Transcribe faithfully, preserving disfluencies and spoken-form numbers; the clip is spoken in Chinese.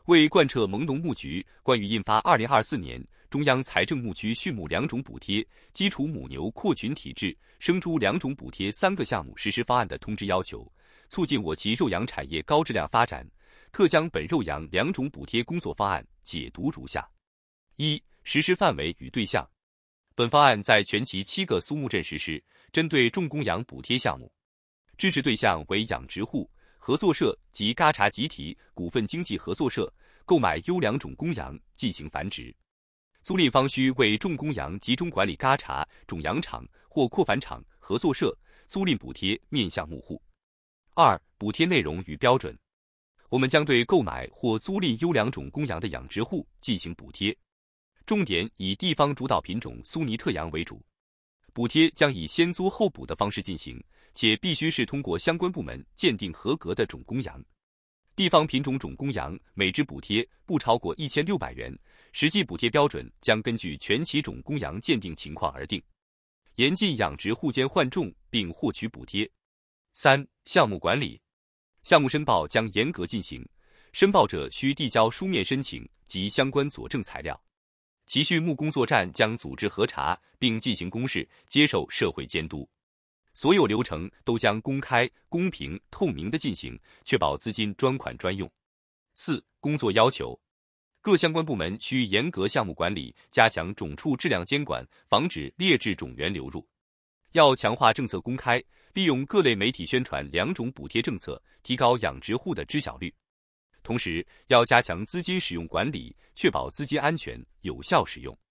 为贯彻农农牧局关于印发二零二四年中央财政牧区畜牧两种补贴、基础母牛扩群体制、生猪两种补贴三个项目实施方案的通知要求，促进我旗肉羊产业高质量发展，特将本肉羊两种补贴工作方案解读如下：一、实施范围与对象。本方案在全旗七个苏牧镇实施，针对重公羊补贴项目，支持对象为养殖户、合作社及嘎查集体、股份经济合作社，购买优良种公羊进行繁殖。租赁方需为重公羊集中管理嘎查、种养场或扩繁场、合作社，租赁补贴面向牧户。二、补贴内容与标准。我们将对购买或租赁优良种公羊的养殖户进行补贴，重点以地方主导品种苏尼特羊为主。补贴将以先租后补的方式进行，且必须是通过相关部门鉴定合格的种公羊。地方品种种公羊每只补贴不超过一千六百元，实际补贴标准将根据全旗种公羊鉴定情况而定。严禁养殖户间换种并获取补贴。三、项目管理。项目申报将严格进行，申报者需递交书面申请及相关佐证材料。其畜牧工作站将组织核查并进行公示，接受社会监督。所有流程都将公开、公平、透明地进行，确保资金专款专用。四、工作要求。各相关部门需严格项目管理，加强种畜质量监管，防止劣质种源流入。要强化政策公开，利用各类媒体宣传两种补贴政策，提高养殖户的知晓率。同时，要加强资金使用管理，确保资金安全有效使用。